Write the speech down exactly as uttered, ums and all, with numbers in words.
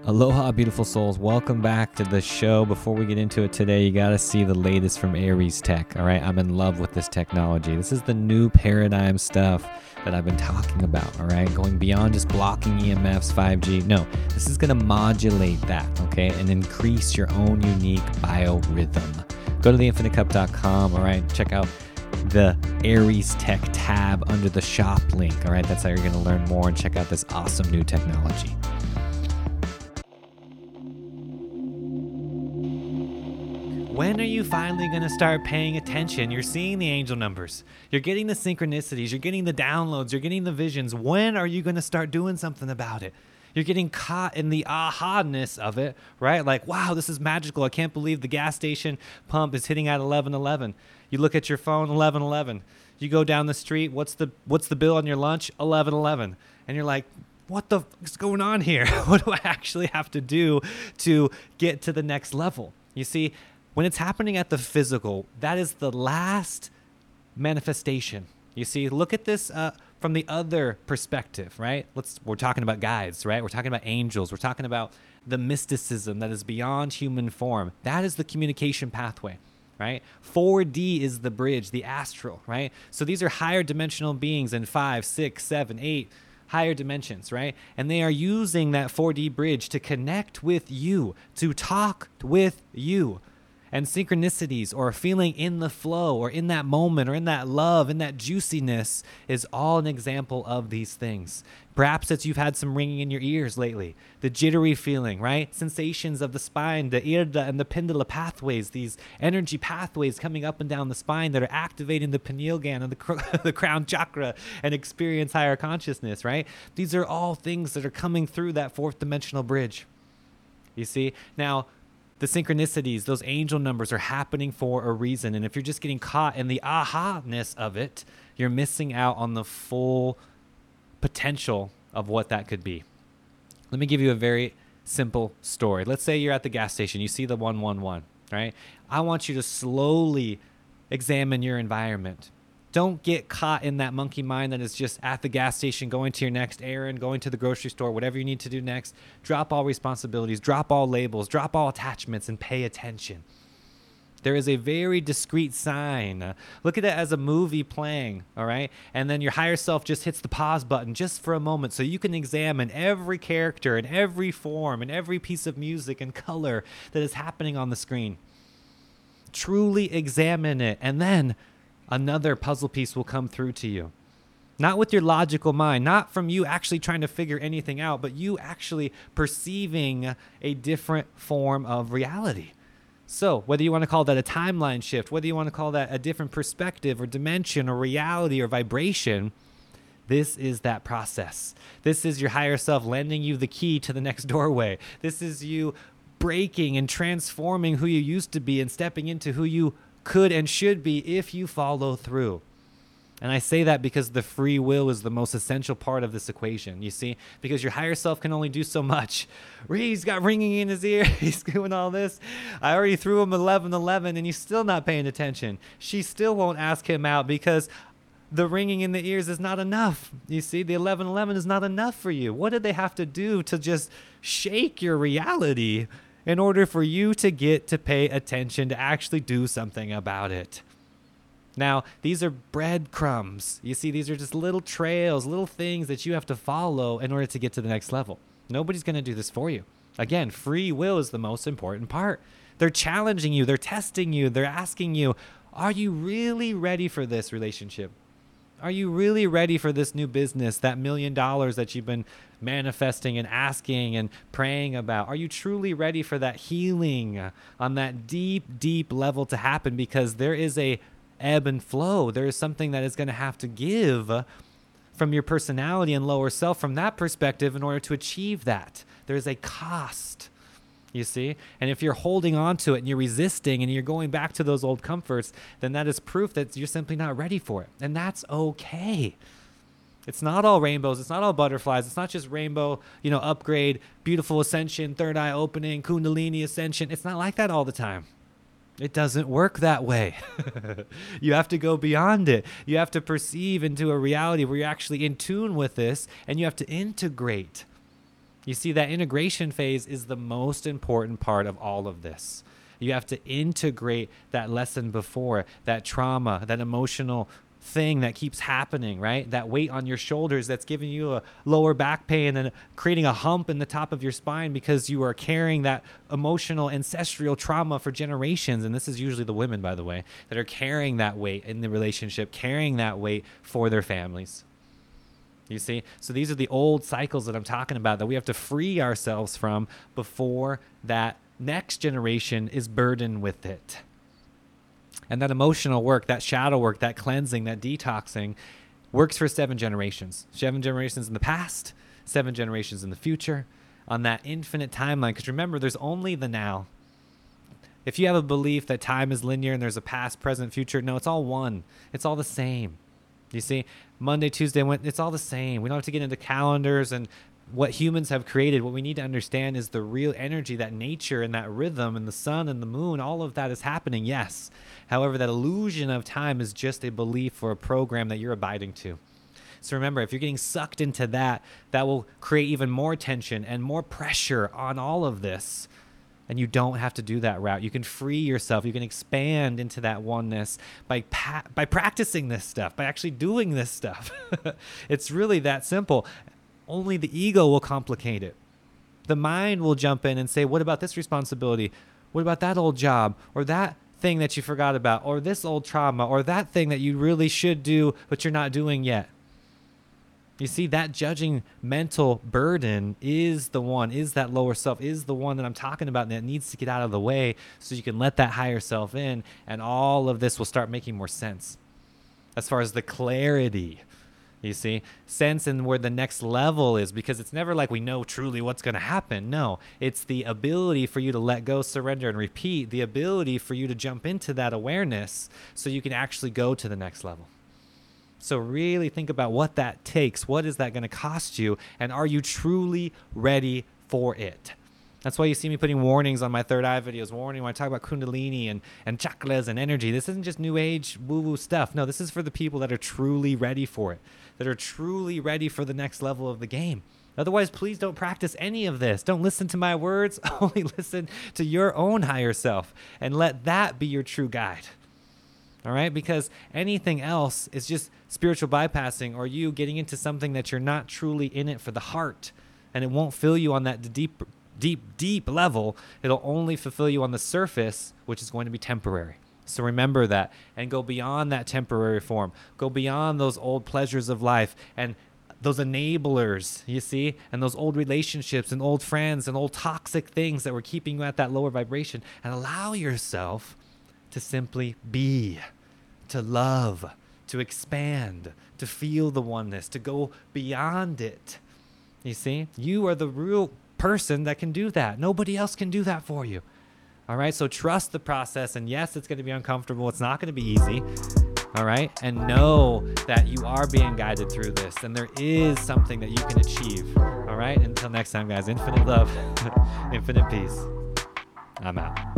Aloha, beautiful souls. Welcome back to the show. Before we get into it today, you got to see the latest from Aries Tech. All right, I'm in love with this technology. This is the new paradigm stuff that I've been talking about. All right, going beyond just blocking E M Fs, five G. No, this is going to modulate that, okay, and increase your own unique biorhythm. Go to the infinite cup dot com. All right, check out the Aries Tech tab under the shop link. All right, that's how you're going to learn more and check out this awesome new technology. When are you finally going to start paying attention? You're seeing the angel numbers. You're getting the synchronicities. You're getting the downloads. You're getting the visions. When are you going to start doing something about it? You're getting caught in the aha-ness of it, right? Like, wow, this is magical. I can't believe the gas station pump is hitting at eleven eleven. You look at your phone, eleven eleven. You go down the street. What's the what's the bill on your lunch? eleven eleven. And you're like, what the f- is going on here? What do I actually have to do to get to the next level? You see, when it's happening at the physical, that is the last manifestation. You see, look at this uh, from the other perspective, right? Let's. We're talking about guides, right? We're talking about angels. We're talking about the mysticism that is beyond human form. That is the communication pathway, right? four D is the bridge, the astral, right? So these are higher dimensional beings in five, six, seven, eight higher dimensions, right? And they are using that four D bridge to connect with you, to talk with you. And synchronicities or feeling in the flow or in that moment or in that love, in that juiciness is all an example of these things. Perhaps it's you've had some ringing in your ears lately, the jittery feeling, right? Sensations of the spine, the irda and the pendula pathways, these energy pathways coming up and down the spine that are activating the pineal gland and the, cr- the crown chakra and experience higher consciousness, right? These are all things that are coming through that fourth dimensional bridge. You see? Now, the synchronicities, those angel numbers are happening for a reason. And if you're just getting caught in the aha-ness of it, you're missing out on the full potential of what that could be. Let me give you a very simple story. Let's say you're at the gas station. You see the one one one, right? I want you to slowly examine your environment. Don't get caught in that monkey mind that is just at the gas station, going to your next errand, going to the grocery store, whatever you need to do next. Drop all responsibilities, drop all labels, drop all attachments, and pay attention. There is a very discreet sign. Look at it as a movie playing, all right? And then your higher self just hits the pause button just for a moment so you can examine every character and every form and every piece of music and color that is happening on the screen. Truly examine it, and then another puzzle piece will come through to you. Not with your logical mind, not from you actually trying to figure anything out, but you actually perceiving a different form of reality. So whether you want to call that a timeline shift, whether you want to call that a different perspective or dimension or reality or vibration, this is that process. This is your higher self lending you the key to the next doorway. This is you breaking and transforming who you used to be and stepping into who you could and should be if you follow through. And I say that because the free will is the most essential part of this equation, you see, because your higher self can only do so much. He's got ringing in his ear. He's doing all this. I already threw him eleven eleven and he's still not paying attention. She still won't ask him out because the ringing in the ears is not enough. You see, the eleven eleven is not enough for you. What did they have to do to just shake your reality in order for you to get to pay attention, to actually do something about it? Now, these are breadcrumbs. You see, these are just little trails, little things that you have to follow in order to get to the next level. Nobody's going to do this for you. Again, free will is the most important part. They're challenging you. They're testing you. They're asking you, are you really ready for this relationship? Are you really ready for this new business, that million dollars that you've been manifesting and asking and praying about? Are you truly ready for that healing on that deep, deep level to happen? Because there is a ebb and flow. There is something that is going to have to give from your personality and lower self from that perspective in order to achieve that. There is a cost. You see? And if you're holding on to it and you're resisting and you're going back to those old comforts, then that is proof that you're simply not ready for it. And that's okay. It's not all rainbows. It's not all butterflies. It's not just rainbow, you know, upgrade, beautiful ascension, third eye opening, kundalini ascension. It's not like that all the time. It doesn't work that way. You have to go beyond it. You have to perceive into a reality where you're actually in tune with this, and you have to integrate. You see, that integration phase is the most important part of all of this. You have to integrate that lesson before, that trauma, that emotional thing that keeps happening, right? That weight on your shoulders that's giving you a lower back pain and creating a hump in the top of your spine because you are carrying that emotional ancestral trauma for generations. And this is usually the women, by the way, that are carrying that weight in the relationship, carrying that weight for their families. You see? So these are the old cycles that I'm talking about that we have to free ourselves from before that next generation is burdened with it. And that emotional work, that shadow work, that cleansing, that detoxing works for seven generations. Seven generations in the past, seven generations in the future, on that infinite timeline. Because remember, there's only the now. If you have a belief that time is linear and there's a past, present, future, no, it's all one. It's all the same. You see, Monday, Tuesday, Wednesday, it's all the same. We don't have to get into calendars and what humans have created. What we need to understand is the real energy, that nature and that rhythm and the sun and the moon, all of that is happening, yes. However, that illusion of time is just a belief or a program that you're abiding to. So remember, if you're getting sucked into that, that will create even more tension and more pressure on all of this. And you don't have to do that route. You can free yourself. You can expand into that oneness by pa- by practicing this stuff, by actually doing this stuff. It's really that simple. Only the ego will complicate it. The mind will jump in and say, what about this responsibility? What about that old job? Or that thing that you forgot about? Or this old trauma? Or that thing that you really should do, but you're not doing yet? You see, that judging mental burden is the one, is that lower self, is the one that I'm talking about, and that needs to get out of the way so you can let that higher self in, and all of this will start making more sense. As far as the clarity, you see, sense in where the next level is, because it's never like we know truly what's going to happen. No, it's the ability for you to let go, surrender, and repeat, the ability for you to jump into that awareness so you can actually go to the next level. So really think about what that takes. What is that going to cost you? And are you truly ready for it? That's why you see me putting warnings on my third eye videos, warning when I talk about Kundalini and, and chakras and energy. This isn't just new age woo-woo stuff. No, this is for the people that are truly ready for it, that are truly ready for the next level of the game. Otherwise, please don't practice any of this. Don't listen to my words. Only listen to your own higher self and let that be your true guide. All right, because anything else is just spiritual bypassing or you getting into something that you're not truly in it for the heart, and it won't fill you on that deep, deep, deep level. It'll only fulfill you on the surface, which is going to be temporary. So remember that and go beyond that temporary form. Go beyond those old pleasures of life and those enablers, you see, and those old relationships and old friends and old toxic things that were keeping you at that lower vibration, and allow yourself to simply be, to love, to expand, to feel the oneness, to go beyond it. You see, you are the real person that can do that. Nobody else can do that for you. All right, so trust the process, and yes, it's going to be uncomfortable. It's not going to be easy. All right, and know that you are being guided through this, and there is something that you can achieve. All right, until next time, guys, infinite love, infinite peace. I'm out.